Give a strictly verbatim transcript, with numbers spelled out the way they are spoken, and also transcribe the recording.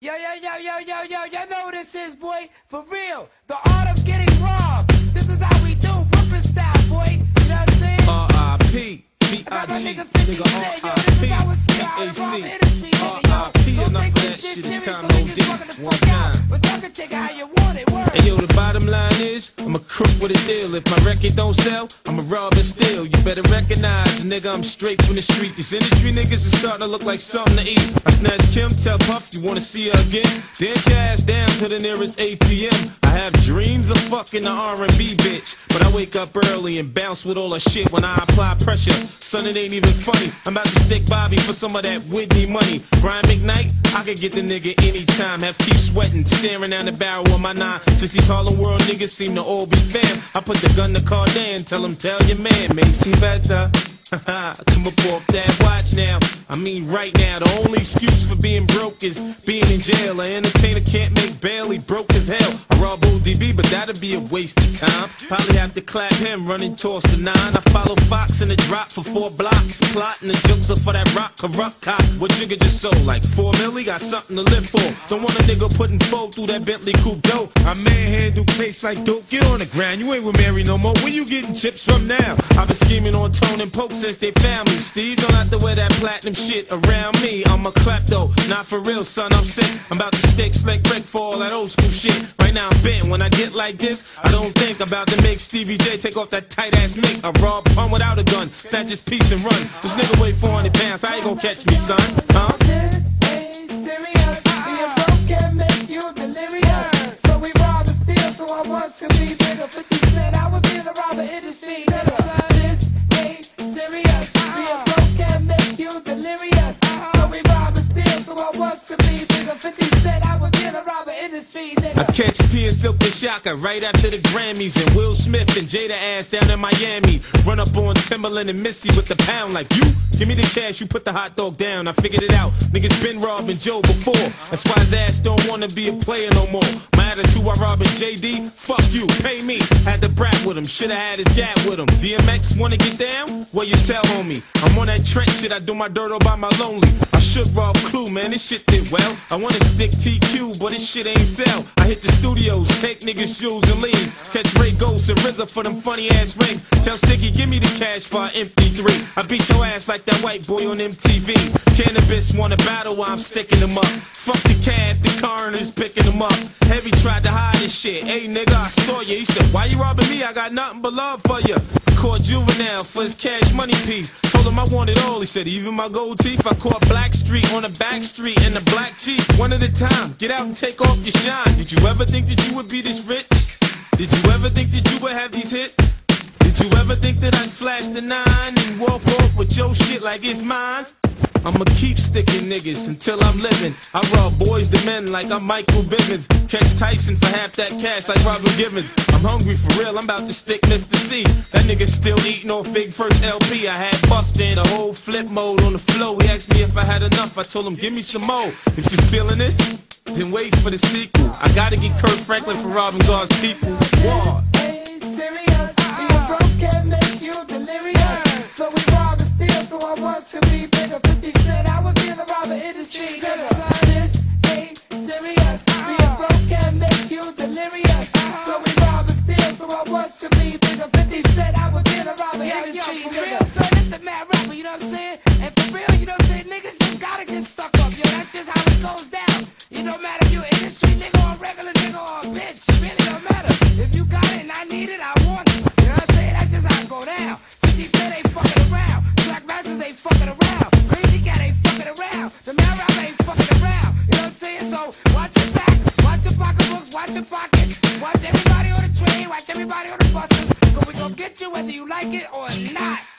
Yo, yo, yo, yo, yo, yo, y'all know what this is, boy. For real. The art of getting robbed. This is how we do. Brooklyn style, boy. You know what I'm saying? R I P B I G, nigga R I P B A C, R I P enough of that shit, it's time to O D, one time. Hey yo, the bottom line is, I'm a crook with a deal. If my record don't sell, I'm a rob and steal. You better recognize, nigga, I'm straight from the street. These industry niggas is starting to look like something to eat. I snatch Kim, tell Puff, you wanna see her again? Dance your ass down to the nearest A T M. I have dreams of fucking the R and B bitch, but I wake up early and bounce with all her shit when I apply pressure. Son, it ain't even funny. I'm about to stick Bobby for some of that Whitney money. Brian McKnight, I could get the nigga anytime. Have keep sweating, staring down the barrel of my nine. Since these Harlem World niggas seem to all be fam, I put the gun to Cardan, tell him tell your man, Macy better. Come up off that watch now. I mean right now, the only excuse for being broke is being in jail. An entertainer can't make bail, he broke as hell. I rob O D B, but that'd be a waste of time. Probably have to clap him, running towards the nine. I follow Fox in the drop for four blocks, plotting the jokes up for that rock corrupt cop. What Jigga just sold, like four milli, got something to live for. Don't want a nigga putting four through that Bentley coupe dough. I manhandle case like dope, get on the ground. You ain't with Mary no more, where you getting chips from now? I've been scheming on Tone and Poke since they found me. Steve, don't have to wear that platinum shit around me. I'm a klepto, not for real, son, I'm sick. I'm about to stick slick Rick for all that old school shit. Right now I'm bent, when I get like this, I don't think about to make Stevie J take off that tight ass mic. I rob pun without a gun, snatch his piece and run. This nigga weigh four hundred pounds, how you gon' catch me, son? Huh? This ain't serious. Being broke can make you delirious. So we rob and steal, so I want to be bigger. fifty cent, I would be the robber industry. This ain't serious. Being broke can make you delirious. So we rob and steal, so I want to be bigger. fifty cent, I would be the robber industry. I catch P and Silk and Shaka right after the Grammys, and Will Smith and Jada ass down in Miami. Run up on Timberland and Missy with the pound like, you give me the cash, you put the hot dog down. I figured it out, niggas been robbing Joe before. That's why his ass don't wanna be a player no more. My attitude while robbing J D, fuck you, pay me. Had to brat with him, shoulda had his gat with him. D M X wanna get down? Well, you tell homie. I'm on that Trent shit, I do my dirt all by my lonely. I should rob Clue, man, this shit did well. I wanna stick T Q, but this shit ain't sell. I hit the studios, take niggas' jewels and leave. Catch Ray Ghost and R Z A for them funny ass rings. Tell Sticky, give me the cash for an M P three. I beat your ass like that white boy on M T V. Cannabis wanna battle while I'm sticking them up. Fuck the cab, the coroner's picking them up. Heavy tried to hide his shit. Hey nigga, I saw you. He said, why you robbing me? I got nothing but love for you. Caught Juvenile for his cash money piece. Told him I wanted all. He said, even my gold teeth. I caught Black Street on the back street in the black Jeep. One at a time. Get out and take off your shine. Did you ever think that you would be this rich? Did you ever think that you would have these hits? Did you ever think that I'd flash the nine and walk off with your shit like it's mine? I'ma keep sticking niggas until I'm living. I rob boys to men like I'm Michael Bivins. Catch Tyson for half that cash like Robin Givens. I'm hungry for real, I'm about to stick Mister C. That nigga still eating off Big First L P. I had bustin' the whole flip mode on the flow. He asked me if I had enough, I told him give me some more. If you feeling this, then wait for the sequel. I gotta get Kurt Franklin for robbing God's people. War. Ain't serious. Being broke can make you delirious. So we rob and steal, so I want to be bigger. fifty cent, I would be the robber industry. This ain't serious. Being broke can make you delirious. So we rob and steal, so I want to be bigger. fifty cent, I would be the robber industry. Yo, for real, son, it's the mad rapper, you know what I'm saying? And for real, you know what I'm saying? Niggas just gotta get stuck up, yo. That's just how it goes down. It don't matter if you an industry nigga or a regular nigga or a bitch. It really don't matter. If you got it and I need it, I want it. You know what I'm saying? That's just how it go down. fifty cent ain't fucking around. Black Masters ain't fucking around. Crazy Cat ain't fucking around. The mad rapper ain't fucking around. You know what I'm saying? So watch your back, watch your pocketbooks, watch your pockets. Watch everybody on the train, watch everybody on the buses. Cause we gon' get you whether you like it or not.